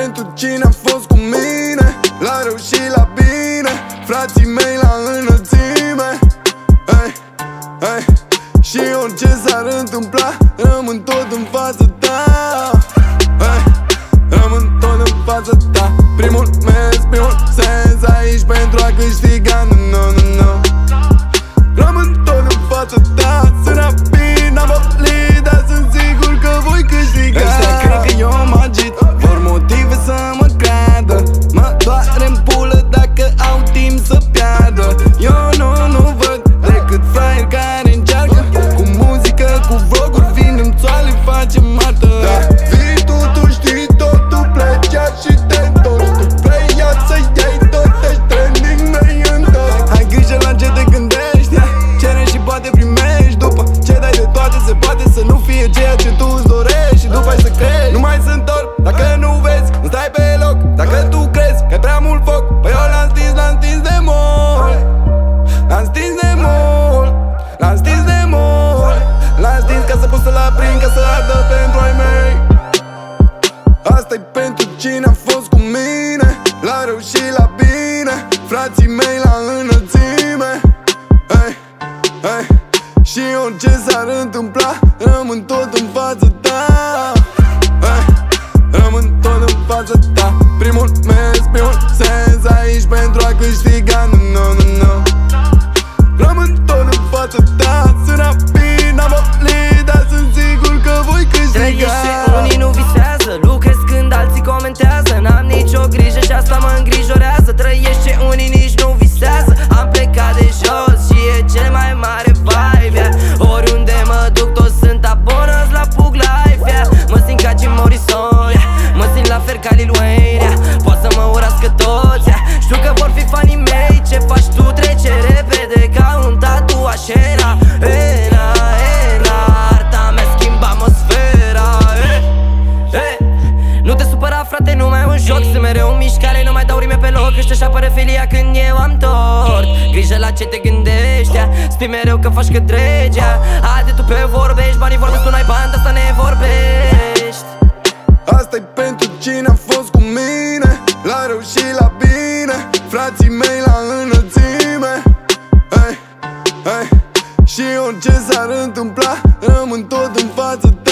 pentru cine a fost cu mine, la rău și la bine, frații mei la înălțime. Și orice s-ar întâmpla, rămân tot în fața ta. Rămân tot în fața ta. Primul mers, primul sens aici pentru a câștiga, no. Rămân tot în fața ta. Sunt rapid, n-am oprit, dar sunt sigur că voi câștiga. Ăștia cred că eu mă agit, vor motive să mă creadă. Mă doare-n pulă dacă au timp să piardă. Eu nu văd decât fraieri care încearcă. Cu muzică, cu vloguri, vindem țoale, facem martă. Da, vii tu știi totul, pleci și te întorci. Tu vrei să iei tot, ești trending, noi întorci. Ai grijă la ce te gândești, cere și poate primești. După ce dai de toate se poate să nu fie ceea ce tu îți dorești. Și după ai să crești, nu mai se întorc dacă nu vezi, nu stai pe loc. Dacă tu crezi că ai prea mult foc, păi eu l-am stins de mult. L-am stins de mult, l-am stins de mult. L-am stins ca să pot să-l aprind, ca să ardă pentru ai mei. Asta-i pentru cine a fost cu mine, la rău și la bine, frații mei la înălțime. Și orice s-ar întâmpla, rămân tot în fața ta. Rămân tot în fața ta. Primul mers, primul sens aici pentru a câștiga, no. Rămân tot în fața ta. Sunt rapid, n-am oprit, dar sunt sigur că voi câștiga. Trăiește, unii nu visează, lucrez când alții comentează. N-am nicio grijă și asta mă îngrijorează. Trăiește, unii nici nu visează. Am plecat de jos și e cel mai mare vibe, oriunde mă duc toți sunt abonați la Pug Life, mă simt ca Jim Morrison, mă simt la fel ca Lil Wayne, poate să mă urască toți, știu că vor fi fanii mei. Ce faci tu trece repede ca un tatuaj. Ena, arta mi-a schimbat atmosfera. Nu te supăra frate, nu mai e un joc. Sunt mereu în mișcare, nu mai dau rime pe loc. Ăștia și apără filia când eu am tort. Grijă la ce te gândești, spui mereu că faci că treci. Haide tu pe vorbești, banii vorbesc, tu n-ai bani, asta ne vorbești. Asta-i pentru cine a fost cu mine, la rău și la bine, frații mei la înălțime. Și orice s-ar întâmpla, rămân tot în fața ta.